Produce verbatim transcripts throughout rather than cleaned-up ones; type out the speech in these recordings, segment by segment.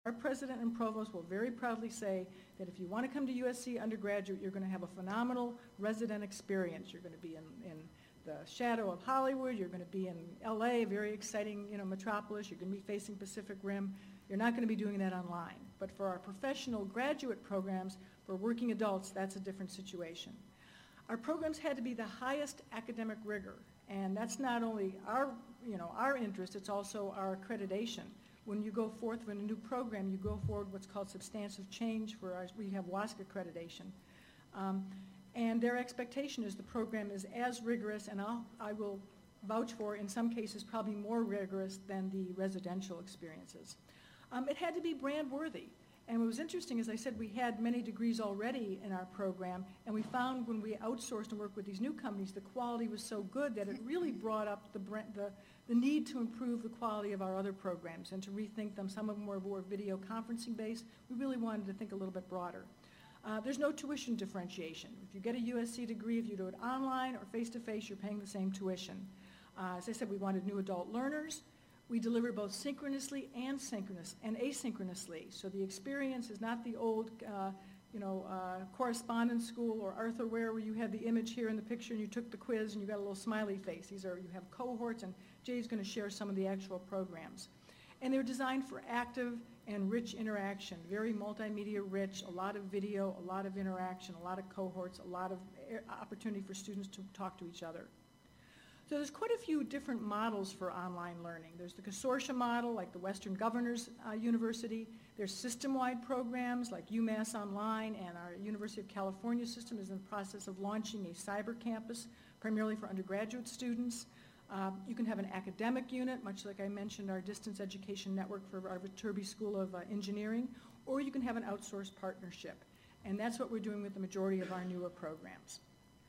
Our president and provost will very proudly say that if you want to come to U S C undergraduate, you're going to have a phenomenal resident experience. You're going to be in, in the shadow of Hollywood. You're going to be in L A, a very exciting, you know, metropolis. You're going to be facing Pacific Rim. You're not going to be doing that online. But for our professional graduate programs, for working adults, that's a different situation. Our programs had to be the highest academic rigor, and that's not only our, you know, our interest, it's also our accreditation. When you go forth with a new program, you go forward what's called substantive change for our, we have WASC accreditation. Um, and their expectation is the program is as rigorous, and I'll, I will vouch for, in some cases, probably more rigorous than the residential experiences. Um, it had to be brand worthy. And what was interesting, as I said, we had many degrees already in our program, and we found when we outsourced and worked with these new companies, the quality was so good that it really brought up the, the, the need to improve the quality of our other programs and to rethink them. Some of them were more video conferencing based. We really wanted to think a little bit broader. Uh, there's no tuition differentiation. If you get a U S C degree, if you do it online or face-to-face, you're paying the same tuition. Uh, as I said, we wanted new adult learners. We deliver both synchronously and synchronous and asynchronously. So the experience is not the old, uh, you know, uh, correspondence school or Arthurware where you had the image here in the picture and you took the quiz and you got a little smiley face. These are, you have cohorts, and Jay's going to share some of the actual programs. And they're designed for active and rich interaction, very multimedia rich, a lot of video, a lot of interaction, a lot of cohorts, a lot of opportunity for students to talk to each other. So there's quite a few different models for online learning. There's the consortium model, like the Western Governors uh, University. There's system-wide programs like UMass Online, and our University of California system is in the process of launching a cyber campus, primarily for undergraduate students. Uh, you can have an academic unit, much like I mentioned our distance education network for our Viterbi School of uh, Engineering, or you can have an outsourced partnership. And that's what we're doing with the majority of our newer programs.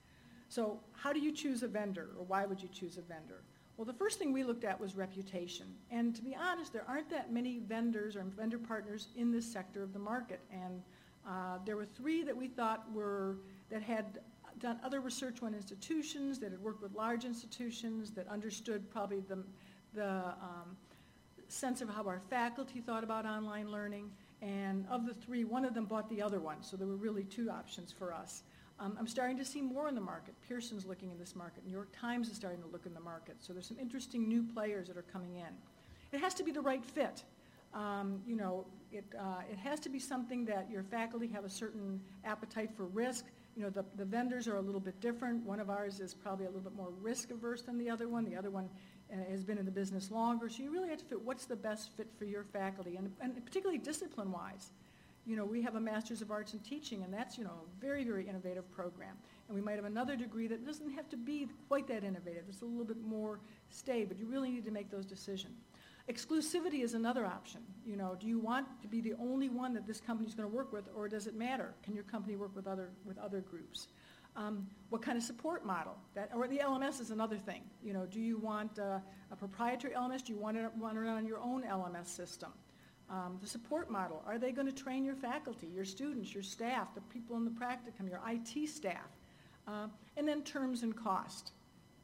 So how do you choose a vendor, or why would you choose a vendor? Well, the first thing we looked at was reputation. And to be honest, there aren't that many vendors or vendor partners in this sector of the market. And uh, there were three that we thought were, that had done other research on institutions, that had worked with large institutions, that understood probably the, the um, sense of how our faculty thought about online learning. And of the three, one of them bought the other one. So there were really two options for us. Um, I'm starting to see more in the market. Pearson's looking in this market. New York Times is starting to look in the market. So there's some interesting new players that are coming in. It has to be the right fit. Um, you know, it, uh, it has to be something that your faculty have a certain appetite for risk. You know, the, the vendors are a little bit different. One of ours is probably a little bit more risk averse than the other one. The other one uh, has been in the business longer. So you really have to fit what's the best fit for your faculty, and, and particularly discipline-wise. You know, we have a Master's of Arts in Teaching, and that's, you know, a very, very innovative program. And we might have another degree that doesn't have to be quite that innovative. It's a little bit more staid, but you really need to make those decisions. Exclusivity is another option. You know, do you want to be the only one that this company is going to work with, or does it matter? Can your company work with other, with other groups? Um, what kind of support model? That, or the L M S is another thing. You know, do you want uh, a proprietary L M S? Do you want to, want to run on your own L M S system? Um, the support model, are they going to train your faculty, your students, your staff, the people in the practicum, your I T staff? Uh, and then terms and cost.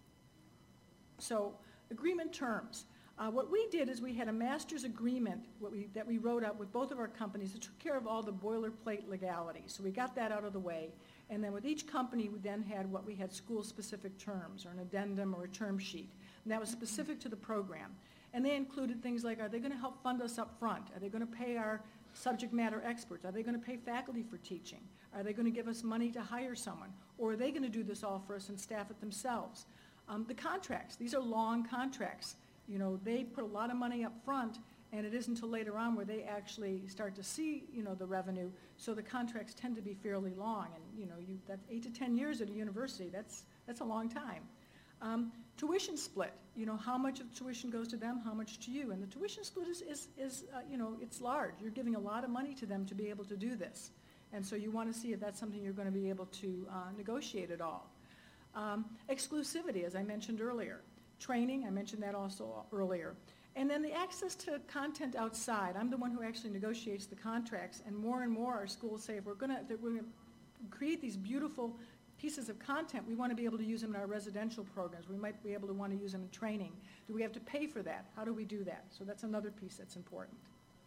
So agreement terms. Uh, what we did is we had a master's agreement what we, that we wrote up with both of our companies that took care of all the boilerplate legalities. So we got that out of the way. And then with each company, we then had what we had school-specific terms, or an addendum or a term sheet. And that was specific to the program. And they included things like, are they going to help fund us up front? Are they going to pay our subject matter experts? Are they going to pay faculty for teaching? Are they going to give us money to hire someone? Or are they going to do this all for us and staff it themselves? Um, the contracts, these are long contracts. You know, they put a lot of money up front, and it isn't until later on where they actually start to see, you know, the revenue. So the contracts tend to be fairly long. And, you know, you, that's eight to ten years at a university. That's, that's a long time. Um, tuition split, you know, how much of the tuition goes to them, how much to you. And the tuition split is, is, is uh, you know, it's large. You're giving a lot of money to them to be able to do this. And so you want to see if that's something you're going to be able to uh, negotiate at all. Um, exclusivity, as I mentioned earlier. Training, I mentioned that also earlier. And then the access to content outside. I'm the one who actually negotiates the contracts, and more and more our schools say if we're going to, we're going to create these beautiful pieces of content, we want to be able to use them in our residential programs. We might be able to want to use them in training. Do we have to pay for that? How do we do that? So that's another piece that's important.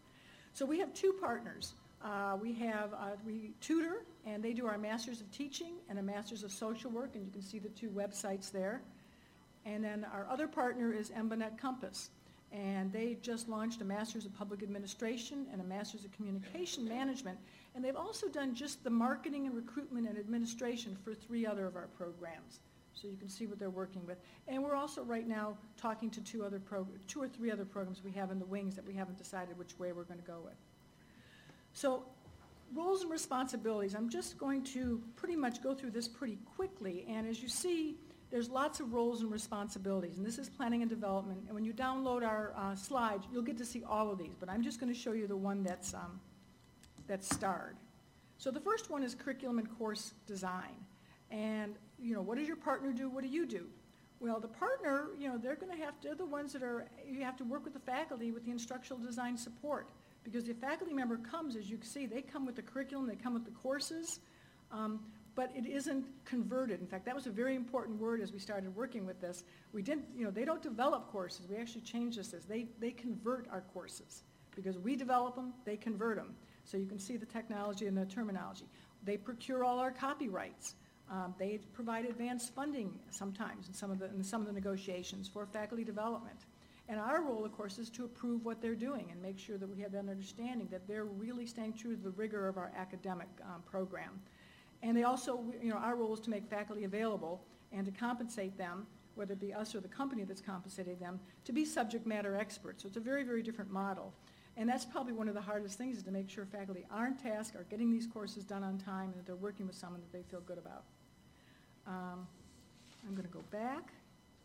So we have two partners. Uh, we have, uh, we tutor, and they do our Masters of Teaching and a Masters of Social Work, and you can see the two websites there. And then our other partner is Embanet Compass, and they just launched a Masters of Public Administration and a Masters of Communication Management, and they've also done just the marketing and recruitment and administration for three other of our programs. So you can see what they're working with. And we're also right now talking to two other pro two or three other programs we have in the wings that we haven't decided which way we're going to go with. So roles and responsibilities, I'm just going to pretty much go through this pretty quickly. And as you see, there's lots of roles and responsibilities. And this is planning and development. And when you download our uh, slides, you'll get to see all of these. But I'm just going to show you the one that's, um, that's starred. So the first one is curriculum and course design. And, you know, what does your partner do? What do you do? Well, the partner, you know, they're going to have to, they're the ones that are, you have to work with the faculty with the instructional design support. Because the faculty member comes, as you can see, they come with the curriculum, they come with the courses, um, but it isn't converted. In fact, that was a very important word as we started working with this. We didn't, you know, they don't develop courses. We actually changed this as they, they convert our courses. Because we develop them, they convert them. So you can see the technology and the terminology. They procure all our copyrights. Um, they provide advanced funding sometimes in some of the, in some of the negotiations for faculty development. And our role, of course, is to approve what they're doing and make sure that we have that understanding that they're really staying true to the rigor of our academic um, program. And they also, you know, our role is to make faculty available and to compensate them, whether it be us or the company that's compensating them, to be subject matter experts. So it's a very, very different model. And that's probably one of the hardest things, is to make sure faculty are on task, are getting these courses done on time, and that they're working with someone that they feel good about. Um, I'm going to go back.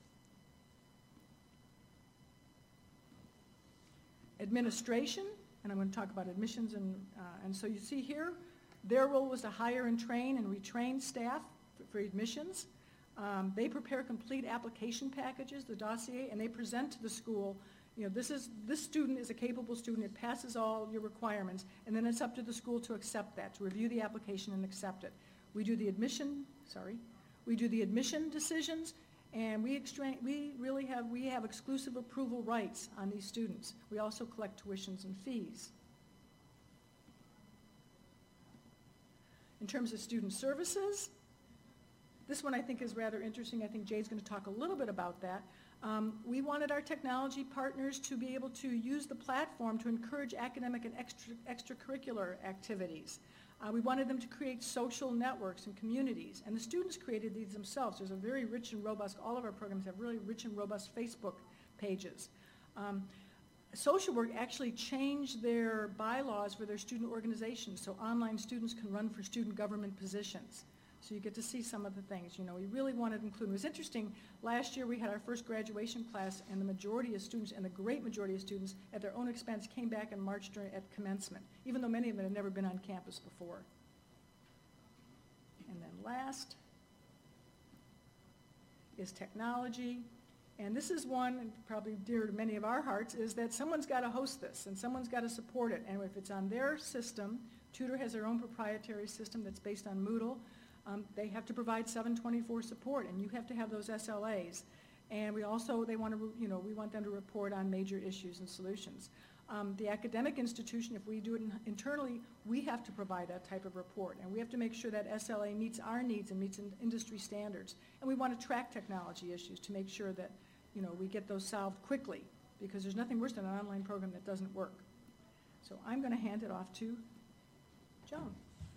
Administration, and I'm going to talk about admissions, and, uh, and so you see here, their role was to hire and train and retrain staff for, for admissions. Um, they prepare complete application packages, the dossier, and they present to the school, you know, this is, this student is a capable student, it passes all your requirements, and then it's up to the school to accept that, to review the application and accept it. We do the admission, sorry, we do the admission decisions, and we, extra we really have, we have exclusive approval rights on these students. We also collect tuitions and fees. In terms of student services, this one I think is rather interesting. I think Jay's going to talk a little bit about that. Um, we wanted our technology partners to be able to use the platform to encourage academic and extra, extracurricular activities. Uh, we wanted them to create social networks and communities, and the students created these themselves. There's a very rich and robust, all of our programs have really rich and robust Facebook pages. Um, Social Work actually changed their bylaws for their student organizations, so online students can run for student government positions. So you get to see some of the things. You know, we really wanted to include. It was interesting, last year we had our first graduation class, and the majority of students, and the great majority of students, at their own expense, came back and marched during, at commencement, even though many of them had never been on campus before. And then last is technology. And this is one, and probably dear to many of our hearts, is that someone's got to host this, and someone's got to support it. And if it's on their system, Tutor has their own proprietary system that's based on Moodle. Um, they have to provide seven twenty-four support, and you have to have those S L As. And we also, they want to, you know, we want them to report on major issues and solutions. Um, the academic institution, if we do it in, internally, we have to provide that type of report, and we have to make sure that S L A meets our needs and meets in industry standards. And we want to track technology issues to make sure that, you know, we get those solved quickly, because there's nothing worse than an online program that doesn't work. So I'm going to hand it off to Joan.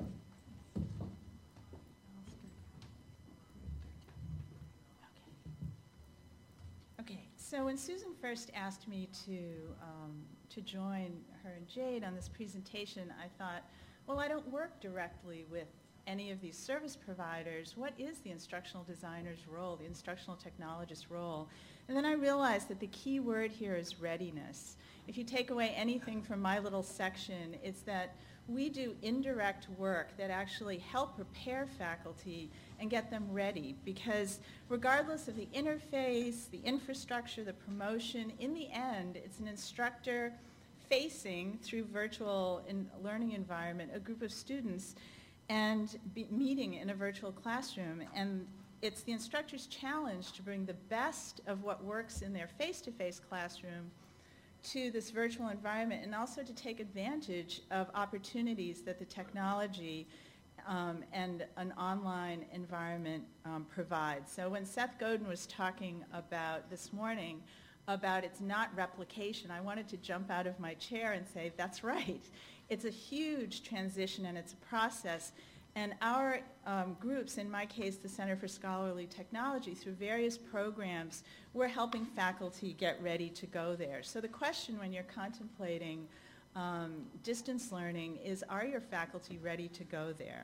Okay, so when Susan first asked me to, um, to join her and Jade on this presentation, I thought, well, I don't work directly with any of these service providers. What is the instructional designer's role, the instructional technologist's role? And then I realized that the key word here is readiness. If you take away anything from my little section, it's that we do indirect work that actually help prepare faculty and get them ready, because regardless of the interface, the infrastructure, the promotion, in the end, it's an instructor facing, through virtual in learning environment, a group of students and be meeting in a virtual classroom. And it's the instructor's challenge to bring the best of what works in their face-to-face classroom to this virtual environment, and also to take advantage of opportunities that the technology um, and an online environment um, provides. So when Seth Godin was talking about this morning about it's not replication, I wanted to jump out of my chair and say, that's right. It's a huge transition and it's a process. And our um, groups, in my case, the Center for Scholarly Technology, through various programs, we're helping faculty get ready to go there. So the question when you're contemplating um, distance learning is, are your faculty ready to go there?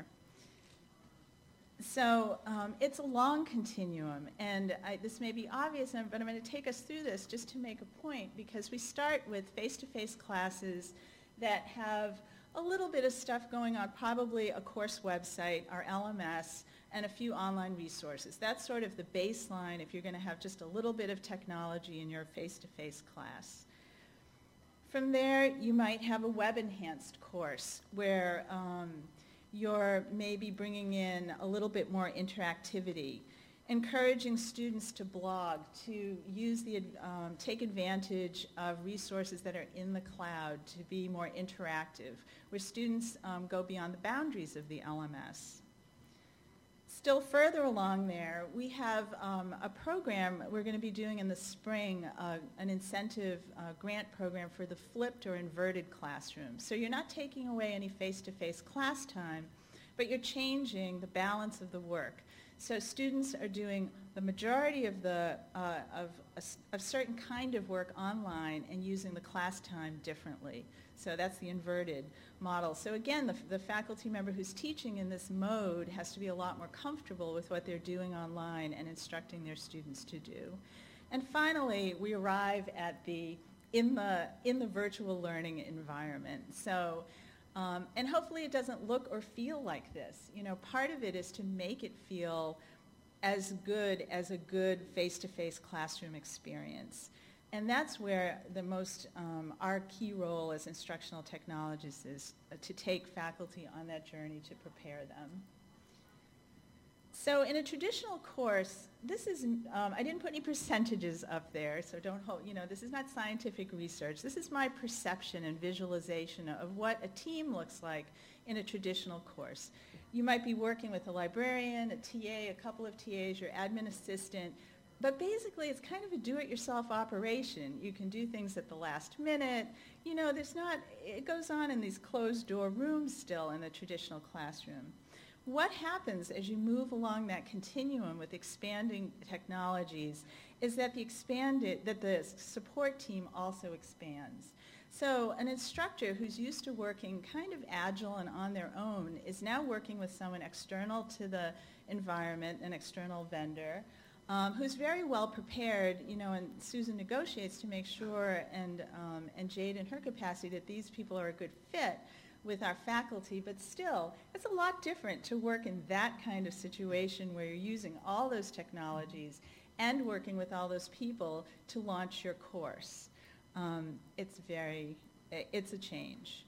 So um, it's a long continuum, and I, this may be obvious, but I'm going to take us through this just to make a point, because we start with face-to-face classes that have a little bit of stuff going on, probably a course website, our L M S, and a few online resources. That's sort of the baseline if you're going to have just a little bit of technology in your face-to-face class. From there, you might have a web-enhanced course where um, you're maybe bringing in a little bit more interactivity, encouraging students to blog, to use the, um, take advantage of resources that are in the cloud to be more interactive, where students um, go beyond the boundaries of the L M S. Still further along there, we have um, a program we're going to be doing in the spring, uh, an incentive uh, grant program for the flipped or inverted classroom. So you're not taking away any face-to-face class time, but you're changing the balance of the work. So students are doing the majority of the uh, of a, a certain kind of work online and using the class time differently. So that's the inverted model. So again, the, the faculty member who's teaching in this mode has to be a lot more comfortable with what they're doing online and instructing their students to do. And finally, we arrive at the in the in the virtual learning environment. So. Um, and hopefully it doesn't look or feel like this. You know, part of it is to make it feel as good as a good face-to-face classroom experience. And that's where the most, um, our key role as instructional technologists is uh, to take faculty on that journey to prepare them. So in a traditional course, this is, um, I didn't put any percentages up there, so don't hold, you know, this is not scientific research. This is my perception and visualization of what a team looks like in a traditional course. You might be working with a librarian, a T A, a couple of T As, your admin assistant, but basically it's kind of a do-it-yourself operation. You can do things at the last minute. You know, there's not, it goes on in these closed-door rooms still in the traditional classroom. What happens as you move along that continuum with expanding technologies is that the expanded, that the support team also expands. So an instructor who's used to working kind of agile and on their own is now working with someone external to the environment, an external vendor, um, who's very well prepared, you know, and Susan negotiates to make sure, and, um, and Jade in her capacity, that these people are a good fit with our faculty, but still, it's a lot different to work in that kind of situation where you're using all those technologies and working with all those people to launch your course. Um, it's very, it's a change.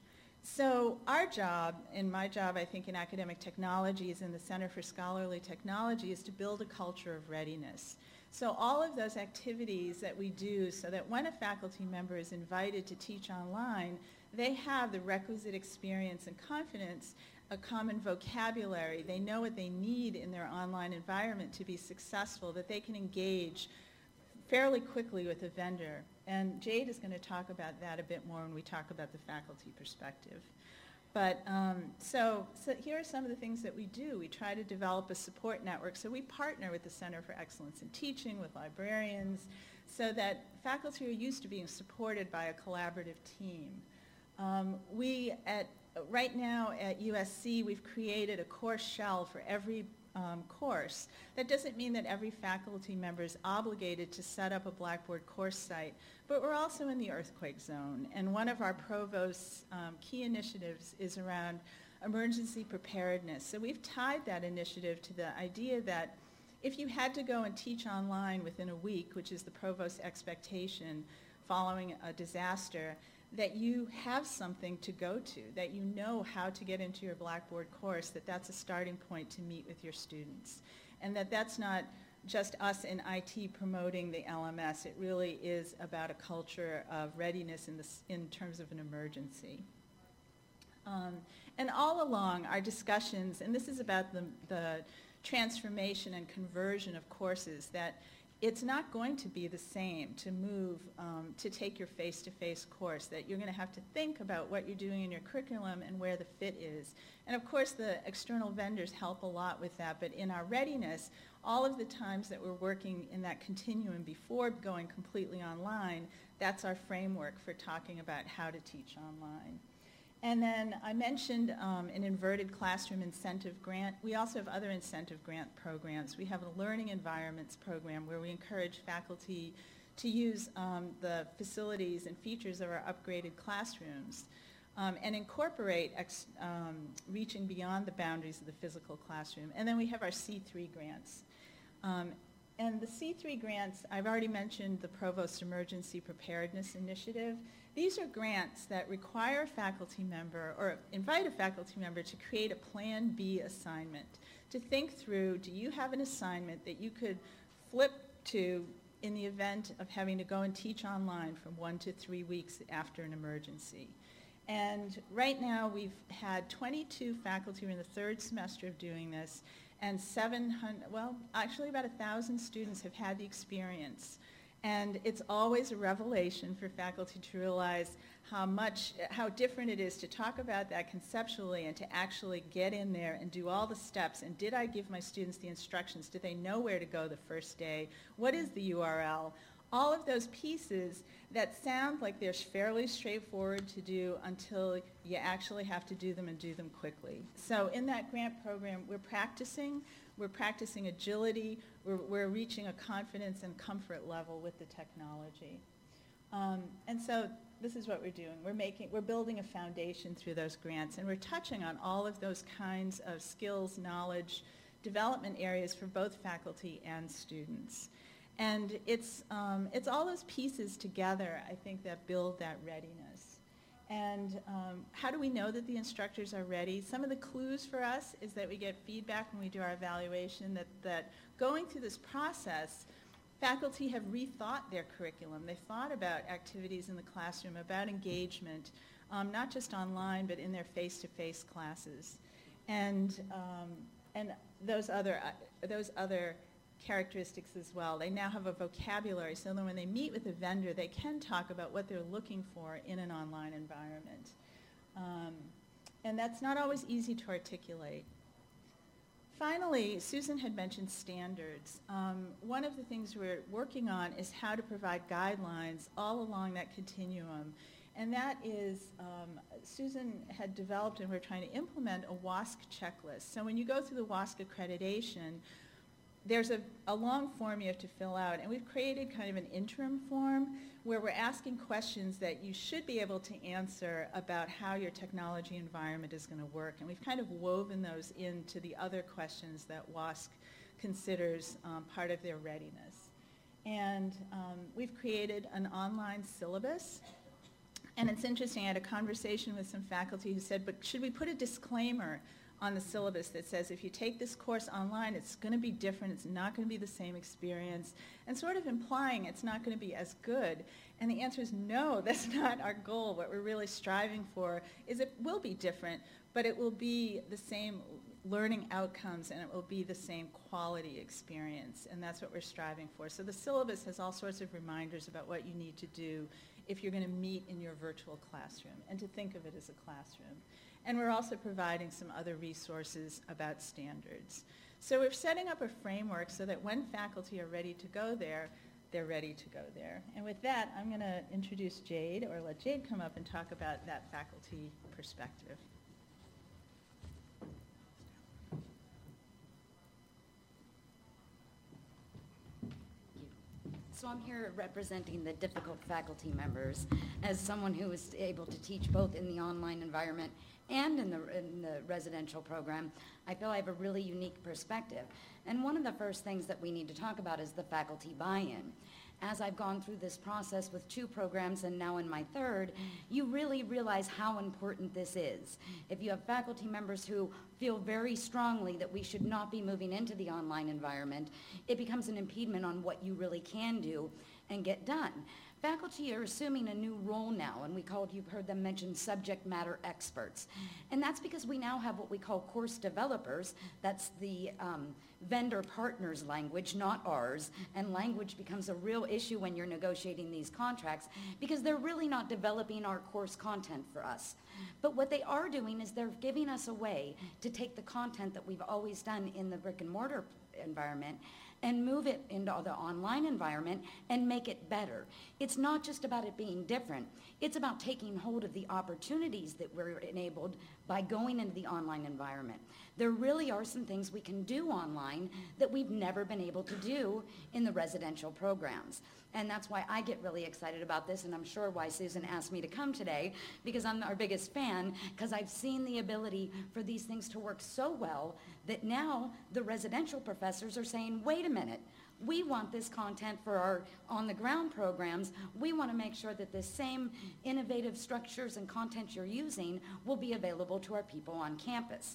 So our job, and my job I think in academic technologies in the Center for Scholarly Technology, is to build a culture of readiness. So all of those activities that we do so that when a faculty member is invited to teach online, they have the requisite experience and confidence, a common vocabulary. They know what they need in their online environment to be successful, that they can engage fairly quickly with a vendor. And Jade is going to talk about that a bit more when we talk about the faculty perspective. But um, so, so here are some of the things that we do. We try to develop a support network. So we partner with the Center for Excellence in Teaching, with librarians, so that faculty are used to being supported by a collaborative team. Um, we, at, right now at U S C, we've created a course shell for every um, course. That doesn't mean that every faculty member is obligated to set up a Blackboard course site, but we're also in the earthquake zone. And one of our provost's um, key initiatives is around emergency preparedness. So we've tied that initiative to the idea that if you had to go and teach online within a week, which is the provost's expectation following a disaster, that you have something to go to, that you know how to get into your Blackboard course, that that's a starting point to meet with your students, and that that's not just us in I T promoting the L M S. It really is about a culture of readiness in, this, in terms of an emergency. Um, and all along our discussions, and this is about the, the transformation and conversion of courses, that it's not going to be the same to move, um, to take your face-to-face course, that you're going to have to think about what you're doing in your curriculum and where the fit is. And of course the external vendors help a lot with that, but in our readiness, all of the times that we're working in that continuum before going completely online, that's our framework for talking about how to teach online. And then I mentioned um, an inverted classroom incentive grant. We also have other incentive grant programs. We have a learning environments program where we encourage faculty to use um, the facilities and features of our upgraded classrooms um, and incorporate ex um, reaching beyond the boundaries of the physical classroom. And then we have our C three grants. Um, and the C three grants, I've already mentioned the Provost Emergency Preparedness Initiative. These are grants that require a faculty member or invite a faculty member to create a Plan B assignment, to think through, do you have an assignment that you could flip to in the event of having to go and teach online from one to three weeks after an emergency. And right now we've had twenty-two faculty who are in the third semester of doing this, and seven hundred, well, actually about one thousand students have had the experience. And it's always a revelation for faculty to realize how much, how different it is to talk about that conceptually and to actually get in there and do all the steps. And did I give my students the instructions? Did they know where to go the first day? What is the U R L? All of those pieces that sound like they're fairly straightforward to do until you actually have to do them and do them quickly. So in that grant program, we're practicing. We're practicing agility. We're, we're reaching a confidence and comfort level with the technology. Um, and so this is what we're doing. We're making, we're building a foundation through those grants, and we're touching on all of those kinds of skills, knowledge, development areas for both faculty and students. And it's, um, it's all those pieces together, I think, that build that readiness. And um, how do we know that the instructors are ready? Some of the clues for us is that we get feedback when we do our evaluation that, that going through this process, faculty have rethought their curriculum. They thought about activities in the classroom, about engagement, um, not just online, but in their face-to-face classes. And, um, and those other, uh, those other characteristics as well. They now have a vocabulary, so that when they meet with a vendor, they can talk about what they're looking for in an online environment. Um, and that's not always easy to articulate. Finally, Susan had mentioned standards. Um, one of the things we're working on is how to provide guidelines all along that continuum. And that is, um, Susan had developed and we're trying to implement a WASC checklist. So when you go through the WASC accreditation, there's a, a long form you have to fill out, and we've created kind of an interim form where we're asking questions that you should be able to answer about how your technology environment is going to work. And we've kind of woven those into the other questions that WASC considers um, part of their readiness. And um, we've created an online syllabus. And it's interesting, I had a conversation with some faculty who said, but should we put a disclaimer on the syllabus that says if you take this course online, it's going to be different, it's not going to be the same experience, and sort of implying it's not going to be as good. And the answer is no, that's not our goal. What we're really striving for is it will be different, but it will be the same learning outcomes and it will be the same quality experience, and that's what we're striving for. So the syllabus has all sorts of reminders about what you need to do if you're going to meet in your virtual classroom, and to think of it as a classroom. And we're also providing some other resources about standards. So we're setting up a framework so that when faculty are ready to go there, they're ready to go there. And with that, I'm going to introduce Jade, or let Jade come up and talk about that faculty perspective. So I'm here representing the difficult faculty members as someone who is able to teach both in the online environment and in the, in the residential program. I feel I have a really unique perspective. And one of the first things that we need to talk about is the faculty buy-in. as I've gone through this process with two programs and now in my third, you really realize how important this is. If you have faculty members who feel very strongly that we should not be moving into the online environment, it becomes an impediment on what you really can do and get done. Faculty are assuming a new role now, and we called, you've heard them mention subject matter experts. And that's because we now have what we call course developers. That's the um, vendor partners language, not ours. And language becomes a real issue when you're negotiating these contracts because they're really not developing our course content for us. But what they are doing is they're giving us a way to take the content that we've always done in the brick and mortar environment and move it into the online environment and make it better. It's not just about it being different. It's about taking hold of the opportunities that we're enabled by going into the online environment. There really are some things we can do online that we've never been able to do in the residential programs. And that's why I get really excited about this, and I'm sure why Susan asked me to come today, because I'm our biggest fan, because I've seen the ability for these things to work so well that now the residential professors are saying, wait a minute, we want this content for our on-the-ground programs. We want to make sure that the same innovative structures and content you're using will be available to our people on campus.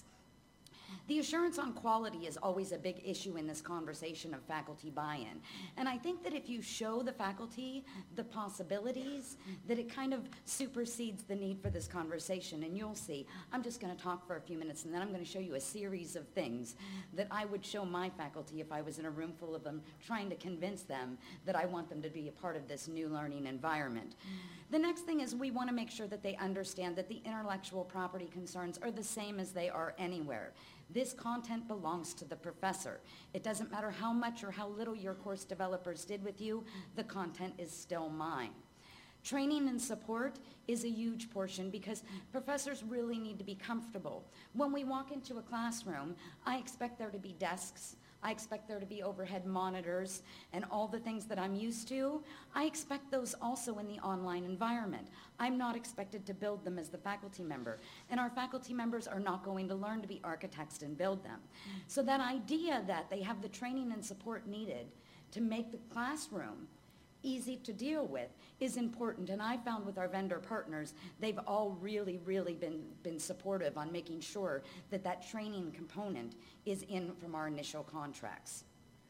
The assurance on quality is always a big issue in this conversation of faculty buy-in. And I think that if you show the faculty the possibilities, that it kind of supersedes the need for this conversation. And you'll see, I'm just going to talk for a few minutes and then I'm going to show you a series of things that I would show my faculty if I was in a room full of them, trying to convince them that I want them to be a part of this new learning environment. The next thing is we want to make sure that they understand that the intellectual property concerns are the same as they are anywhere. This content belongs to the professor. It doesn't matter how much or how little your course developers did with you, the content is still mine. Training and support is a huge portion because professors really need to be comfortable. When we walk into a classroom, I expect there to be desks. I expect there to be overhead monitors and all the things that I'm used to. I expect those also in the online environment. I'm not expected to build them as the faculty member. And our faculty members are not going to learn to be architects and build them. So that idea that they have the training and support needed to make the classroom easy to deal with is important. And I found with our vendor partners, they've all really, really been, been supportive on making sure that that training component is in from our initial contracts.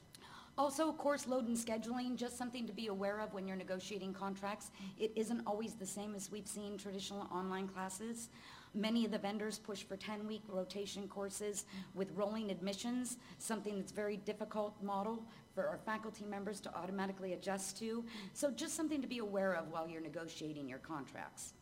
Also, course load and scheduling, just something to be aware of when you're negotiating contracts. It isn't always the same as we've seen traditional online classes. Many of the vendors push for ten-week rotation courses with rolling admissions, something that's very difficult model for our faculty members to automatically adjust to. So just something to be aware of while you're negotiating your contracts.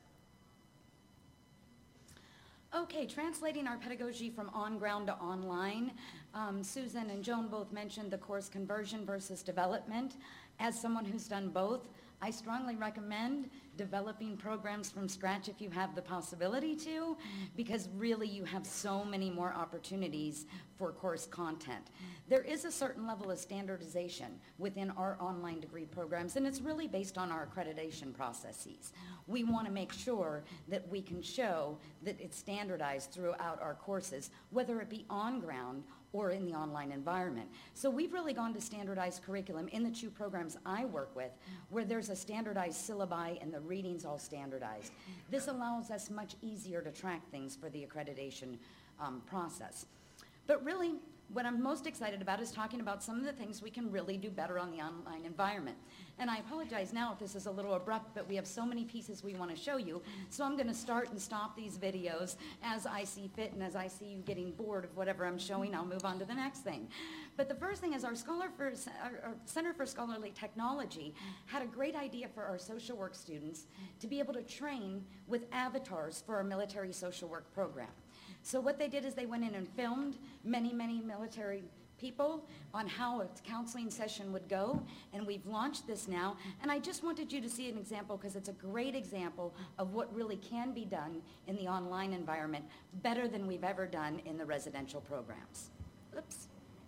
Okay, translating our pedagogy from on-ground to online. Um, Susan and Joan both mentioned the course conversion versus development. As someone who's done both, I strongly recommend developing programs from scratch if you have the possibility to, because really you have so many more opportunities for course content. There is a certain level of standardization within our online degree programs, and it's really based on our accreditation processes. We want to make sure that we can show that it's standardized throughout our courses, whether it be on ground or in the online environment. So we've really gone to standardized curriculum in the two programs I work with, where there's a standardized syllabi and the reading's all standardized. This allows us much easier to track things for the accreditation um, process. But really, what I'm most excited about is talking about some of the things we can really do better on the online environment. And I apologize now if this is a little abrupt, but we have so many pieces we want to show you. So I'm going to start and stop these videos as I see fit, and as I see you getting bored of whatever I'm showing, I'll move on to the next thing. But the first thing is our, Scholar for, our, our Center for Scholarly Technology had a great idea for our social work students to be able to train with avatars for our military social work program. So what they did is they went in and filmed many, many military people on how a counseling session would go, and we've launched this now. And I just wanted you to see an example because it's a great example of what really can be done in the online environment better than we've ever done in the residential programs. Oops.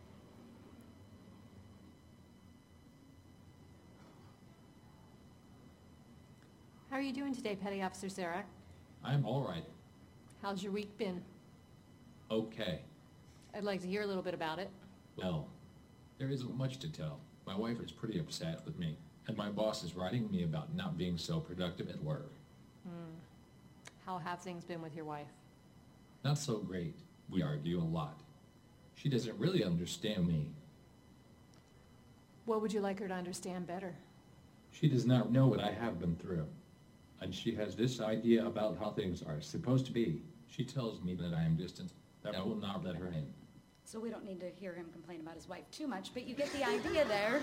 How are you doing today, Petty Officer Sarek? I'm all right. How's your week been? Okay. I'd like to hear a little bit about it. Well, there isn't much to tell. My wife is pretty upset with me. And my boss is writing me about not being so productive at work. Hmm. How have things been with your wife? Not so great. We argue a lot. She doesn't really understand me. What would you like her to understand better? She does not know what I have been through. And she has this idea about how things are supposed to be. She tells me that I am distant, that I will not let her in. So we don't need to hear him complain about his wife too much, but you get the idea there.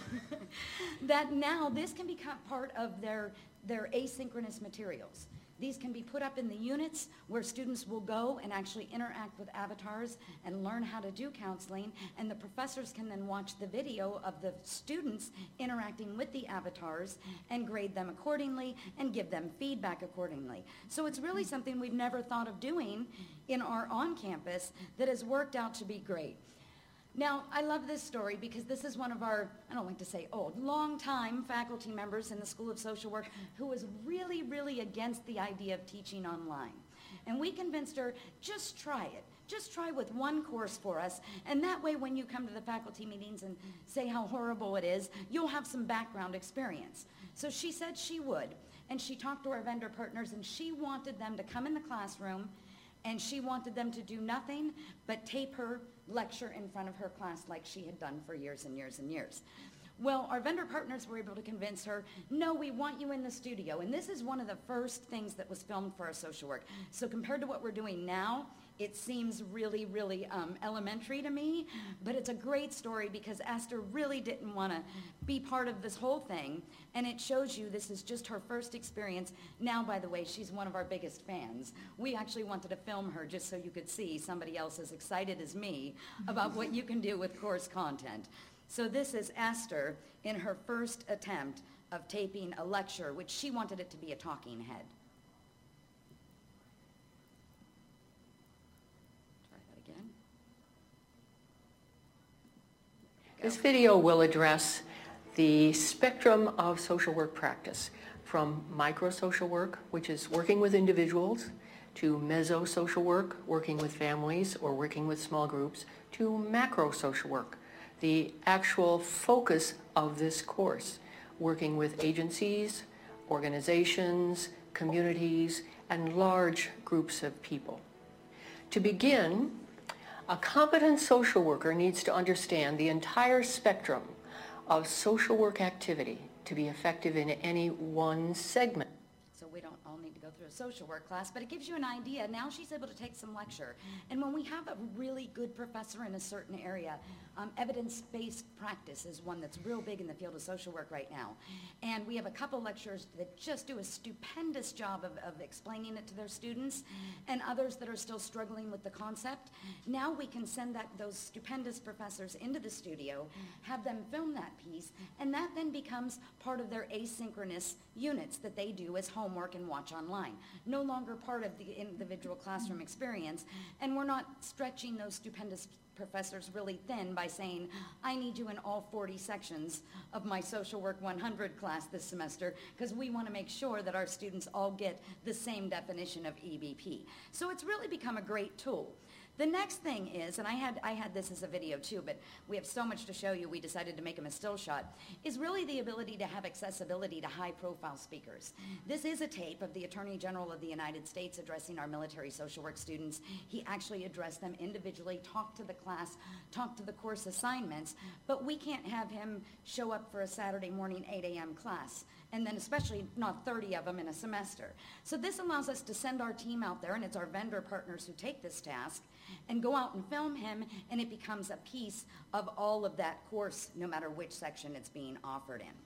That now this can become part of their, their asynchronous materials. These can be put up in the units where students will go and actually interact with avatars and learn how to do counseling, and the professors can then watch the video of the students interacting with the avatars and grade them accordingly and give them feedback accordingly. So it's really something we've never thought of doing in our on-campus that has worked out to be great. Now, I love this story because this is one of our, I don't like to say old, long-time faculty members in the School of Social Work who was really, really against the idea of teaching online. And we convinced her, just try it. Just try with one course for us, and that way when you come to the faculty meetings and say how horrible it is, you'll have some background experience. So she said she would, and she talked to our vendor partners, and she wanted them to come in the classroom, and she wanted them to do nothing but tape her lecture in front of her class like she had done for years and years and years. Well, our vendor partners were able to convince her, no, we want you in the studio. And this is one of the first things that was filmed for our social work. So compared to what we're doing now, it seems really, really um, elementary to me, but it's a great story because Esther really didn't want to be part of this whole thing, and it shows you this is just her first experience. Now, by the way, she's one of our biggest fans. We actually wanted to film her just so you could see somebody else as excited as me about what you can do with course content. So this is Esther in her first attempt of taping a lecture, which she wanted it to be a talking head. This video will address the spectrum of social work practice, from micro-social work, which is working with individuals, to meso-social work, working with families or working with small groups, to macro-social work, the actual focus of this course, working with agencies, organizations, communities, and large groups of people. To begin, a competent social worker needs to understand the entire spectrum of social work activity to be effective in any one segment. So we don't all need to go through a social work class, but it gives you an idea. Now she's able to take some lecture. And when we have a really good professor in a certain area, um, evidence-based practice is one that's real big in the field of social work right now. And we have a couple lecturers that just do a stupendous job of, of explaining it to their students, and others that are still struggling with the concept. Now we can send that, those stupendous professors into the studio, have them film that piece, and that then becomes part of their asynchronous units that they do as homework and watch online. No longer part of the individual classroom experience, and we're not stretching those stupendous professors really thin by saying, I need you in all forty sections of my Social Work one hundred class this semester, because we want to make sure that our students all get the same definition of E B P. So it's really become a great tool. The next thing is, and I had, I had this as a video too, but we have so much to show you, we decided to make them a still shot, is really the ability to have accessibility to high-profile speakers. This is a tape of the Attorney General of the United States addressing our military social work students. He actually addressed them individually, talked to the class, talked to the course assignments, but we can't have him show up for a Saturday morning eight A M class, and then especially not thirty of them in a semester. So this allows us to send our team out there, and it's our vendor partners who take this task, and go out and film him, and it becomes a piece of all of that course, no matter which section it's being offered in.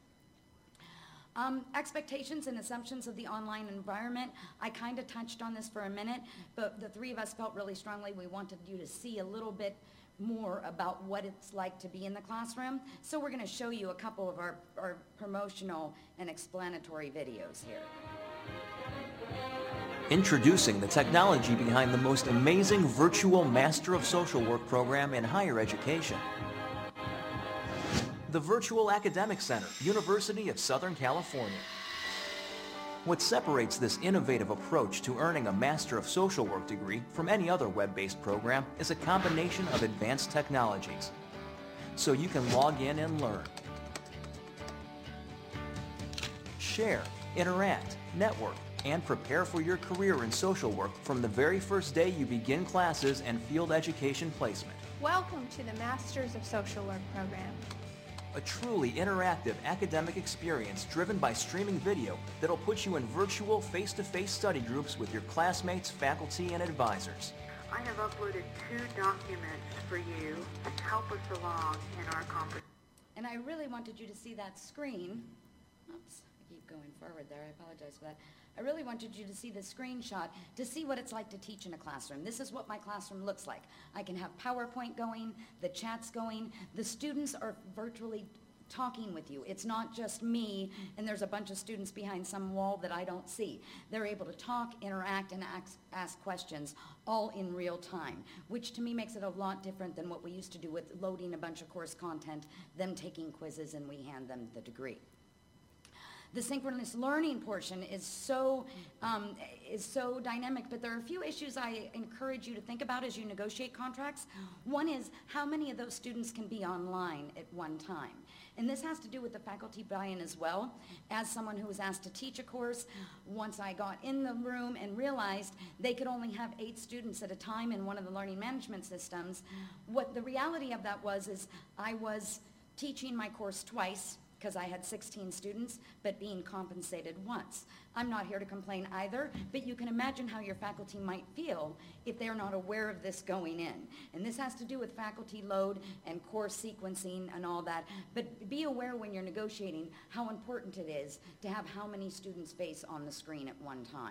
Um, expectations and assumptions of the online environment. I kind of touched on this for a minute, but the three of us felt really strongly we wanted you to see a little bit more about what it's like to be in the classroom. So we're going to show you a couple of our, our promotional and explanatory videos here. Introducing the technology behind the most amazing virtual Master of Social Work program in higher education. The Virtual Academic Center, University of Southern California. What separates this innovative approach to earning a Master of Social Work degree from any other web-based program is a combination of advanced technologies. So you can log in and learn. share, interact, network, and prepare for your career in social work from the very first day you begin classes and field education placement. Welcome to the Masters of Social Work program. A truly interactive academic experience driven by streaming video that'll put you in virtual face-to-face study groups with your classmates, faculty, and advisors. I have uploaded two documents for you to help us along in our conversation. And I really wanted you to see that screen. Oops, I keep going forward there. I apologize for that. I really wanted you to see the screenshot to see what it's like to teach in a classroom. This is what my classroom looks like. I can have PowerPoint going, the chat's going. The students are virtually talking with you. It's not just me and there's a bunch of students behind some wall that I don't see. They're able to talk, interact, and ask, ask questions all in real time, which to me makes it a lot different than what we used to do with loading a bunch of course content, them taking quizzes, and we hand them the degree. The synchronous learning portion is so, um, is so dynamic, but there are a few issues I encourage you to think about as you negotiate contracts. One is how many of those students can be online at one time. And this has to do with the faculty buy-in as well. As someone who was asked to teach a course, once I got in the room and realized they could only have eight students at a time in one of the learning management systems, what the reality of that was is I was teaching my course twice, because I had sixteen students, but being compensated once. I'm not here to complain either, but you can imagine how your faculty might feel if they're not aware of this going in. And this has to do with faculty load and course sequencing and all that, but be aware when you're negotiating how important it is to have how many students face on the screen at one time.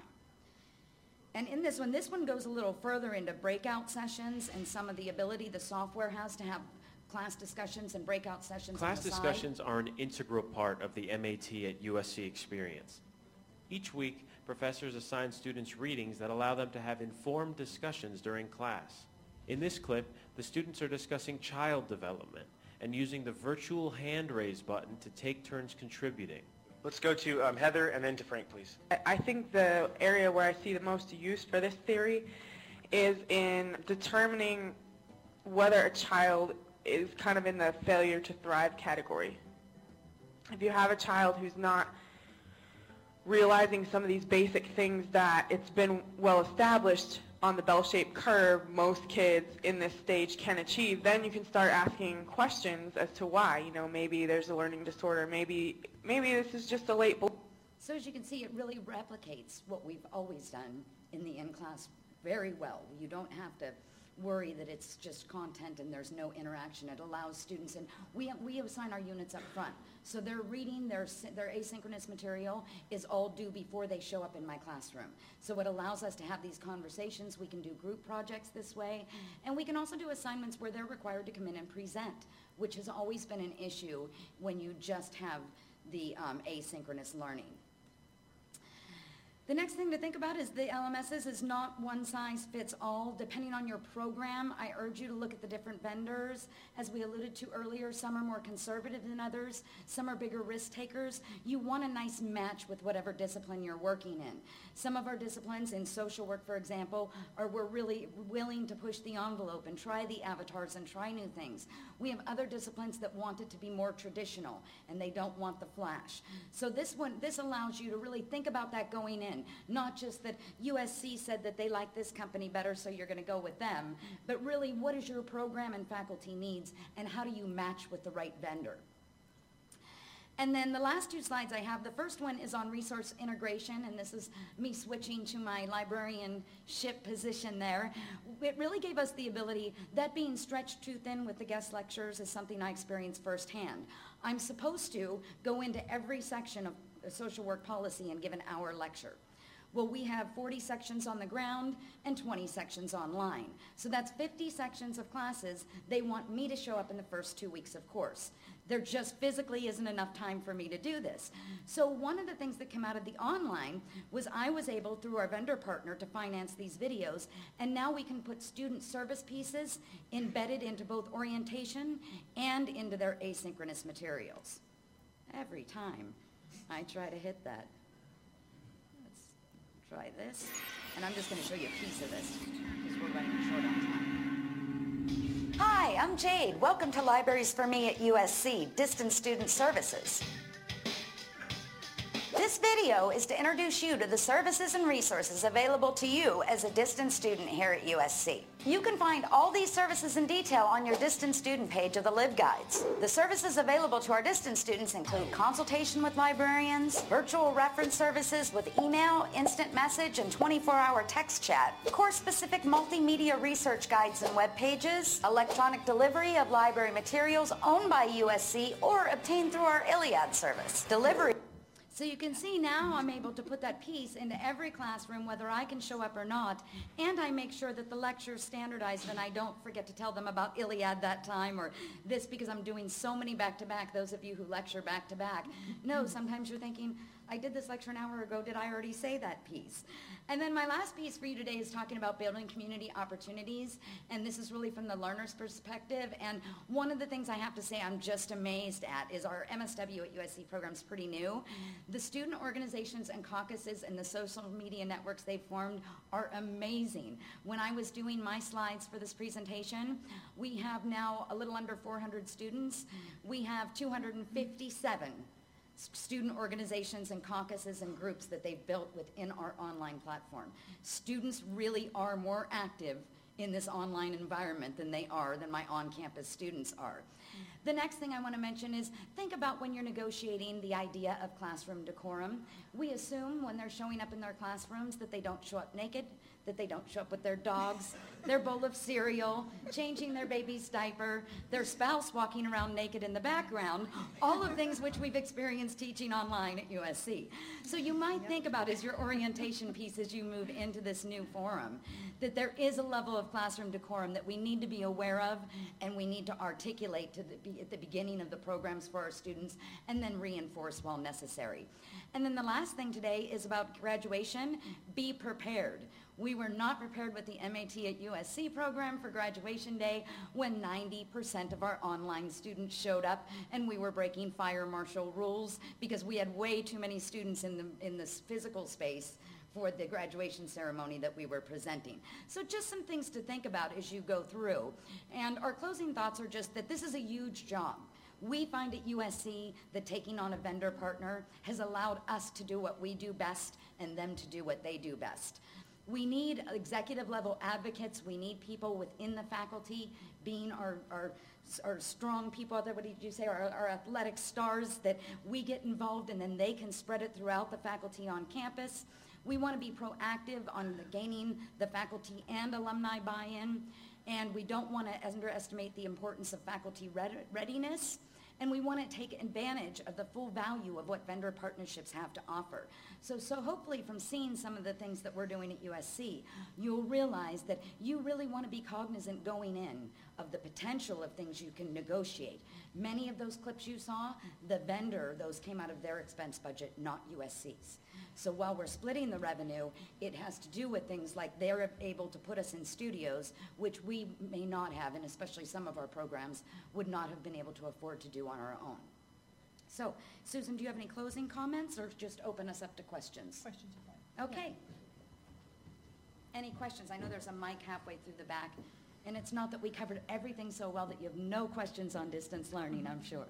And in this one, this one goes a little further into breakout sessions and some of the ability the software has to have class discussions and breakout sessions Class on the discussions side. are an integral part of the M A T at U S C experience. Each week, professors assign students readings that allow them to have informed discussions during class. In this clip, the students are discussing child development and using the virtual hand raise button to take turns contributing. Let's go to um, Heather and then to Frank, please. I think the area where I see the most use for this theory is in determining whether a child is kind of in the failure to thrive category. If you have a child who's not realizing some of these basic things that it's been well established on the bell-shaped curve most kids in this stage can achieve, then you can start asking questions as to why. You know, maybe there's a learning disorder, maybe maybe this is just a late bl- So as you can see, it really replicates what we've always done in the in-class very well. You don't have to worry that it's just content and there's no interaction. It allows students, and we, we assign our units up front. So their reading, their, their asynchronous material is all due before they show up in my classroom. So it allows us to have these conversations. We can do group projects this way. And we can also do assignments where they're required to come in and present, which has always been an issue when you just have the um, asynchronous learning. The next thing to think about is the L M Ss is not one size fits all. Depending on your program, I urge you to look at the different vendors. As we alluded to earlier, some are more conservative than others. Some are bigger risk takers. You want a nice match with whatever discipline you're working in. Some of our disciplines in social work, for example, are we're really willing to push the envelope and try the avatars and try new things. We have other disciplines that want it to be more traditional and they don't want the flash. So this one, this allows you to really think about that going in. Not just that U S C said that they like this company better, so you're going to go with them, but really what is your program and faculty needs, and how do you match with the right vendor? And then the last two slides I have, the first one is on resource integration, and this is me switching to my librarianship position there. It really gave us the ability, that being stretched too thin with the guest lectures is something I experienced firsthand. I'm supposed to go into every section of social work policy and give an hour lecture. Well, we have forty sections on the ground and twenty sections online. So that's fifty sections of classes. They want me to show up in the first two weeks of course. There just physically isn't enough time for me to do this. So one of the things that came out of the online was I was able, through our vendor partner, to finance these videos, and now we can put student service pieces embedded into both orientation and into their asynchronous materials. Every time I try to hit that. Try this, and I'm just going to show you a piece of this because we're running short on time. Hi, I'm Jade. Welcome to Libraries for Me at U S C, Distance Student Services. This video is to introduce you to the services and resources available to you as a distance student here at U S C. You can find all these services in detail on your distance student page of the LibGuides. The services available to our distance students include consultation with librarians, virtual reference services with email, instant message, and twenty-four hour text chat, course-specific multimedia research guides and web pages, electronic delivery of library materials owned by U S C or obtained through our ILLiad service. Delivery. So you can see now I'm able to put that piece into every classroom whether I can show up or not, and I make sure that the lecture's standardized and I don't forget to tell them about ILLiad that time or this because I'm doing so many back-to-back, those of you who lecture back-to-back. No, sometimes you're thinking, I did this lecture an hour ago, did I already say that piece? And then my last piece for you today is talking about building community opportunities, and this is really from the learner's perspective. And one of the things I have to say I'm just amazed at is our M S W at U S C program's pretty new. The student organizations and caucuses and the social media networks they've formed are amazing. When I was doing my slides for this presentation, we have now a little under four hundred students. We have two hundred fifty-seven student organizations and caucuses and groups that they've built within our online platform. Students really are more active in this online environment than they are, than my on-campus students are. The next thing I want to mention is think about when you're negotiating the idea of classroom decorum. We assume when they're showing up in their classrooms that they don't show up naked, that they don't show up with their dogs, their bowl of cereal, changing their baby's diaper, their spouse walking around naked in the background, all of things which we've experienced teaching online at U S C. So you might think about as your orientation piece as you move into this new forum, that there is a level of classroom decorum that we need to be aware of and we need to articulate to the, at the beginning of the programs for our students and then reinforce while necessary. And then the last thing today is about graduation. Be prepared. We were not prepared with the M A T at U S C program for graduation day when ninety percent of our online students showed up and we were breaking fire marshal rules because we had way too many students in the in this physical space for the graduation ceremony that we were presenting. So just some things to think about as you go through. And our closing thoughts are just that this is a huge job. We find at U S C that taking on a vendor partner has allowed us to do what we do best and them to do what they do best. We need executive level advocates. We need people within the faculty being our, our, our strong people out there. What did you say? Our, our athletic stars that we get involved and then they can spread it throughout the faculty on campus. We want to be proactive on the gaining the faculty and alumni buy-in. And we don't want to underestimate the importance of faculty readiness. And we want to take advantage of the full value of what vendor partnerships have to offer. So, so hopefully from seeing some of the things that we're doing at U S C, you'll realize that you really want to be cognizant going in of the potential of things you can negotiate. Many of those clips you saw, the vendor, those came out of their expense budget, not U S C's. So while we're splitting the revenue, it has to do with things like they're able to put us in studios, which we may not have, and especially some of our programs would not have been able to afford to do on our own. So, Susan, do you have any closing comments or just open us up to questions? Questions are fine. Okay. Yeah. Any questions? I know there's a mic halfway through the back, and it's not that we covered everything so well that you have no questions on distance learning, I'm sure.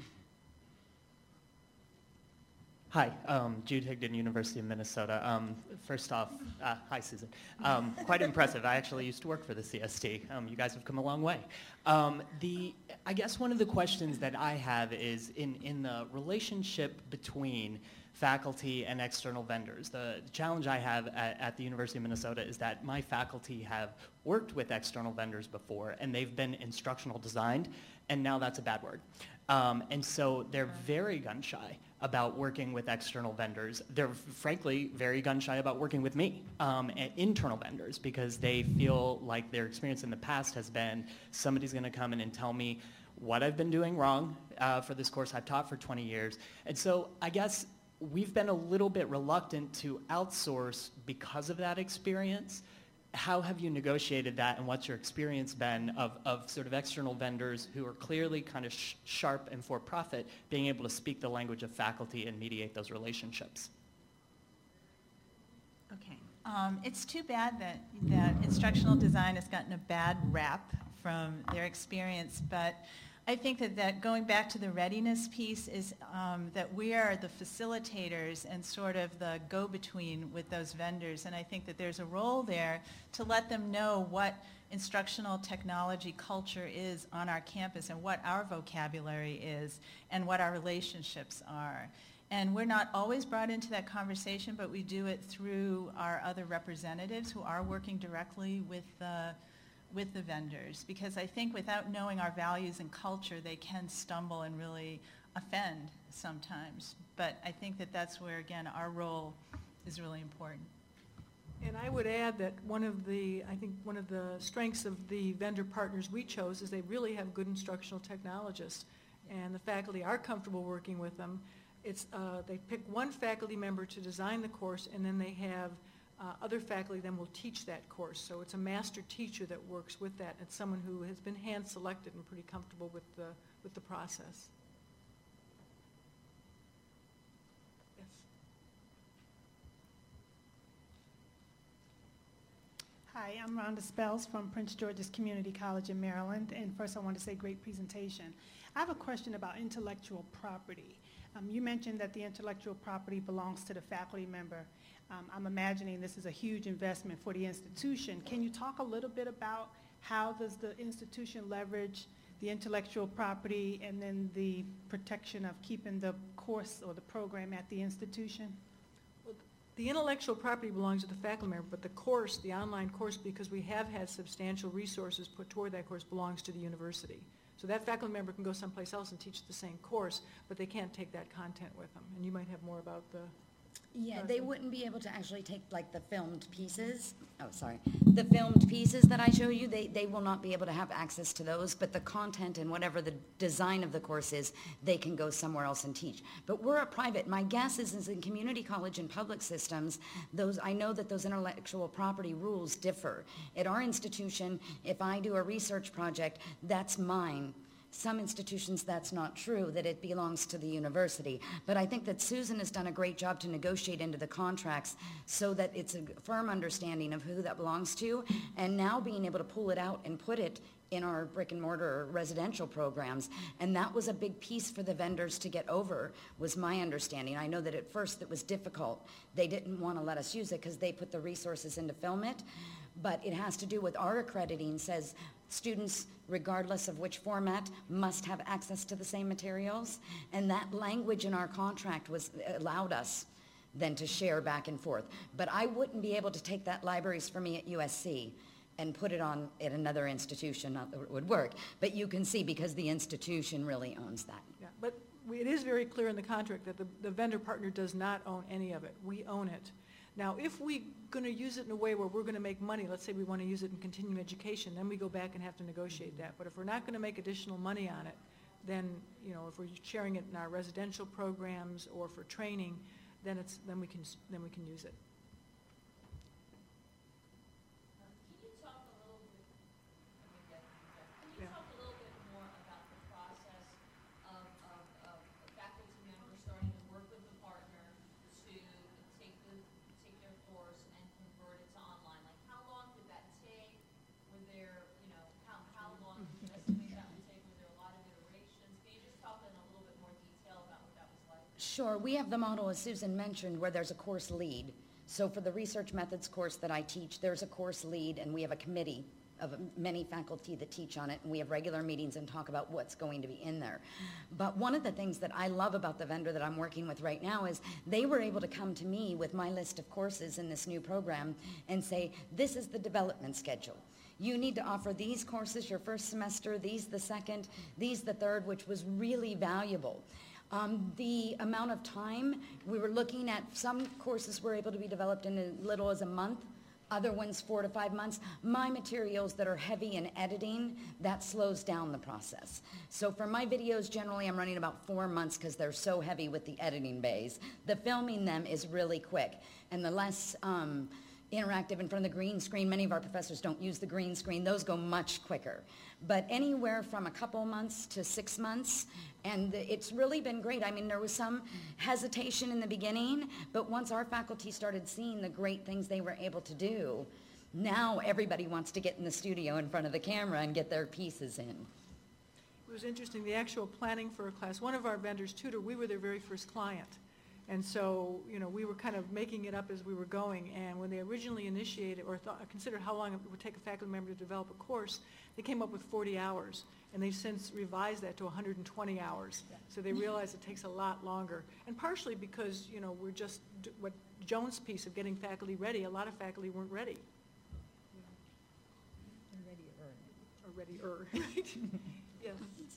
Hi, um, Jude Higdon, University of Minnesota. Um, first off, uh, hi Susan. Um, quite impressive. I actually used to work for the C S T. Um, you guys have come a long way. Um, the, I guess one of the questions that I have is in, in the relationship between faculty and external vendors. The challenge I have at, at the University of Minnesota is that my faculty have worked with external vendors before and they've been instructional designed, and now that's a bad word. Um, and so they're very gun shy about working with external vendors. They're frankly very gun shy about working with me, um, and internal vendors, because they feel like their experience in the past has been somebody's gonna come in and tell me what I've been doing wrong uh, for this course I've taught for twenty years. And so I guess we've been a little bit reluctant to outsource because of that experience. How have you negotiated that, and what's your experience been of, of sort of external vendors who are clearly kind of sh sharp and for profit, being able to speak the language of faculty and mediate those relationships? Okay. Um, it's too bad that, that instructional design has gotten a bad rap from their experience, but I think that, that going back to the readiness piece is um, that we are the facilitators and sort of the go-between with those vendors. And I think that there's a role there to let them know what instructional technology culture is on our campus and what our vocabulary is and what our relationships are. And we're not always brought into that conversation, but we do it through our other representatives who are working directly with the with the vendors, because I think without knowing our values and culture, they can stumble and really offend sometimes. But I think that that's where, again, our role is really important. And I would add that one of the, I think one of the strengths of the vendor partners we chose is they really have good instructional technologists, and the faculty are comfortable working with them. It's, uh, they pick one faculty member to design the course, and then they have Uh, other faculty then will teach that course. So it's a master teacher that works with that. It's someone who has been hand-selected and pretty comfortable with the, with the process. Yes. Hi, I'm Rhonda Spells from Prince George's Community College in Maryland. And first I want to say great presentation. I have a question about intellectual property. Um, you mentioned that the intellectual property belongs to the faculty member. Um, I'm imagining this is a huge investment for the institution. Can you talk a little bit about how does the institution leverage the intellectual property and then the protection of keeping the course or the program at the institution? Well, the intellectual property belongs to the faculty member, but the course, the online course, because we have had substantial resources put toward that course, belongs to the university. So that faculty member can go someplace else and teach the same course, but they can't take that content with them. And you might have more about the... Yeah, they wouldn't be able to actually take like the filmed pieces, oh, sorry, the filmed pieces that I show you, they, they will not be able to have access to those, but the content and whatever the design of the course is, they can go somewhere else and teach. But we're a private, my guess is, is in community college and public systems, those, I know that those intellectual property rules differ. At our institution, if I do a research project, that's mine. Some institutions, that's not true, that it belongs to the university. But I think that Susan has done a great job to negotiate into the contracts so that it's a firm understanding of who that belongs to, and now being able to pull it out and put it in our brick and mortar residential programs. And that was a big piece for the vendors to get over, was my understanding. I know that at first it was difficult. They didn't want to let us use it because they put the resources in to film it. But it has to do with our accrediting, says students, regardless of which format, must have access to the same materials. And that language in our contract was allowed us then to share back and forth. But I wouldn't be able to take that libraries for me at U S C and put it on at another institution. Not that it would work, but you can see because the institution really owns that. Yeah, but we, it is very clear in the contract that the, the vendor partner does not own any of it. We own it. Now, if we're going to use it in a way where we're going to make money, let's say we want to use it in continuing education, then we go back and have to negotiate that. But if we're not going to make additional money on it, then, you know, if we're sharing it in our residential programs or for training, then it's then we can then we can use it. Sure. We have the model, as Susan mentioned, where there's a course lead. So for the research methods course that I teach, there's a course lead, and we have a committee of many faculty that teach on it, and we have regular meetings and talk about what's going to be in there. But one of the things that I love about the vendor that I'm working with right now is they were able to come to me with my list of courses in this new program and say, this is the development schedule. You need to offer these courses your first semester, these the second, these the third, which was really valuable. Um, the amount of time, we were looking at some courses were able to be developed in as little as a month, other ones four to five months. My materials that are heavy in editing, that slows down the process. So for my videos, generally I'm running about four months because they're so heavy with the editing bays. The filming them is really quick, and the less um, interactive in front of the green screen, many of our professors don't use the green screen, those go much quicker. But anywhere from a couple months to six months, and it's really been great. I mean, there was some hesitation in the beginning, but once our faculty started seeing the great things they were able to do, now everybody wants to get in the studio in front of the camera and get their pieces in. It was interesting, the actual planning for a class, one of our vendors, Tutor, we were their very first client. And so, you know, we were kind of making it up as we were going, and when they originally initiated or thought, considered how long it would take a faculty member to develop a course, they came up with forty hours, and they've since revised that to one hundred twenty hours. So they realize it takes a lot longer, and partially because, you know, we're just, what Joan's piece of getting faculty ready, a lot of faculty weren't ready. Or ready-er, right? Yes.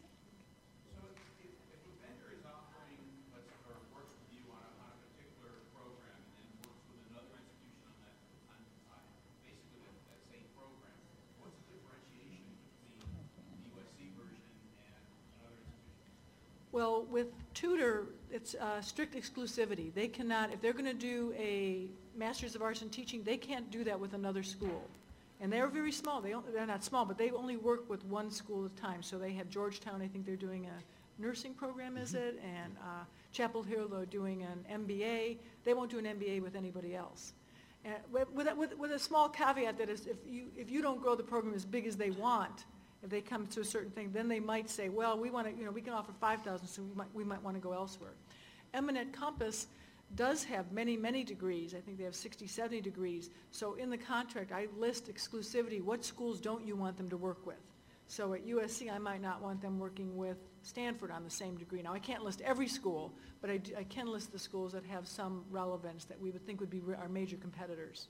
Well, with Tutor, it's uh, strict exclusivity. They cannot, if they're going to do a Master's of Arts in Teaching, they can't do that with another school. And they're very small. They don't, they're not small, but they only work with one school at a time. So they have Georgetown, I think they're doing a nursing program, is it? And uh, Chapel Hill, they're doing an M B A. They won't do an M B A with anybody else. And with, with, with, with a small caveat that is, if you, if you don't grow the program as big as they want, if they come to a certain thing, then they might say, well, we want to, you know, we can offer five thousand, so we might, we might want to go elsewhere. Eminent Compass does have many, many degrees. I think they have sixty, seventy degrees. So in the contract, I list exclusivity. What schools don't you want them to work with? So at U S C, I might not want them working with Stanford on the same degree. Now, I can't list every school, but I, do, I can list the schools that have some relevance that we would think would be our major competitors.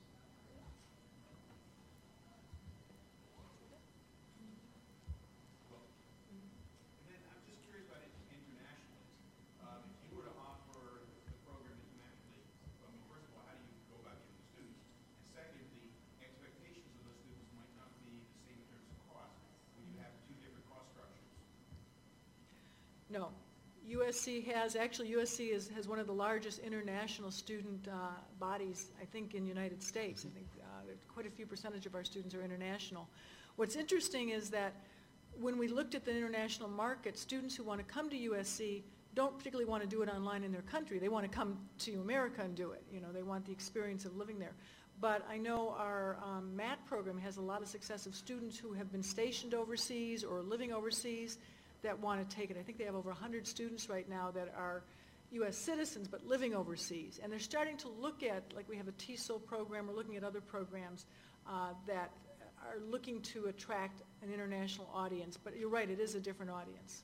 No. U S C has, actually U S C is, has one of the largest international student uh, bodies, I think, in the United States. I think uh, quite a few percentage of our students are international. What's interesting is that when we looked at the international market, students who want to come to U S C don't particularly want to do it online in their country. They want to come to America and do it. You know, they want the experience of living there. But I know our um, M A T program has a lot of success of students who have been stationed overseas or living overseas that want to take it. I think they have over one hundred students right now that are U S citizens but living overseas. And they're starting to look at, like we have a TESOL program, we're looking at other programs uh, that are looking to attract an international audience. But you're right, it is a different audience.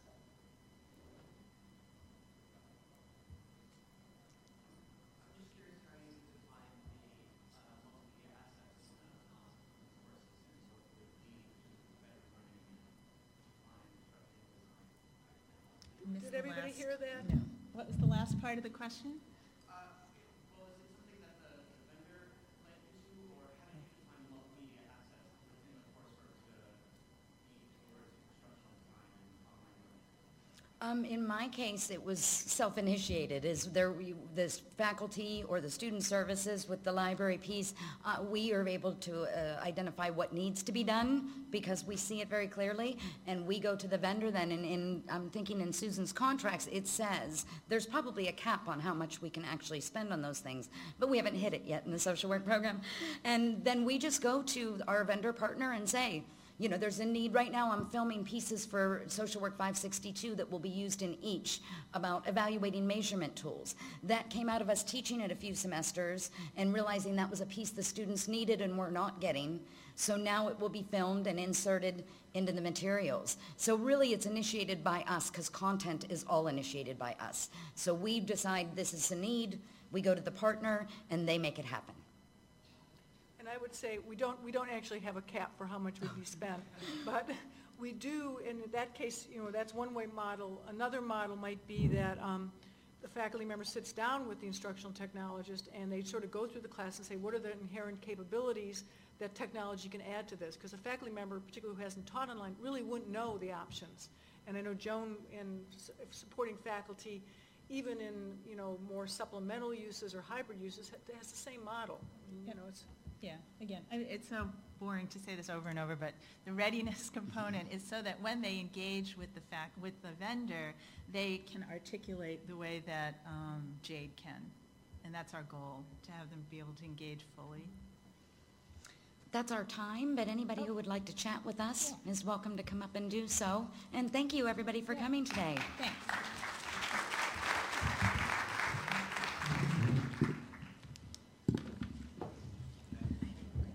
Did everybody last, hear that? No. What was the last part of the question? Uh, well, is it something that the, the vendor might do, or how do you define multimedia assets within the coursework to be towards instructional design and online learning? Um, in my case, it was self-initiated. Is there this faculty or the student services with the library piece? Uh, we are able to uh, identify what needs to be done because we see it very clearly, and we go to the vendor. Then, in, in I'm thinking in Susan's contracts, it says there's probably a cap on how much we can actually spend on those things, but we haven't hit it yet in the social work program. And then we just go to our vendor partner and say, you know, there's a need right now. I'm filming pieces for Social Work five sixty-two that will be used in each about evaluating measurement tools. That came out of us teaching it a few semesters and realizing that was a piece the students needed and were not getting. So now it will be filmed and inserted into the materials. So really it's initiated by us because content is all initiated by us. So we decide this is a need, we go to the partner, and they make it happen. And I would say we don't, we don't actually have a cap for how much would be spent, but we do, in that case, you know, that's one way model. Another model might be that um, the faculty member sits down with the instructional technologist and they sort of go through the class and say, what are the inherent capabilities that technology can add to this? Because a faculty member, particularly who hasn't taught online, really wouldn't know the options. And I know Joan, in supporting faculty, even in, you know, more supplemental uses or hybrid uses, has the same model. You know, it's Yeah, again, I mean, it's so boring to say this over and over, but the readiness component is so that when they engage with the fac with the vendor, they can articulate the way that um, Jade can. And that's our goal, to have them be able to engage fully. that's our time, but anybody who would like to chat with us is welcome to come up and do so. And thank you, everybody, for coming today. Thanks.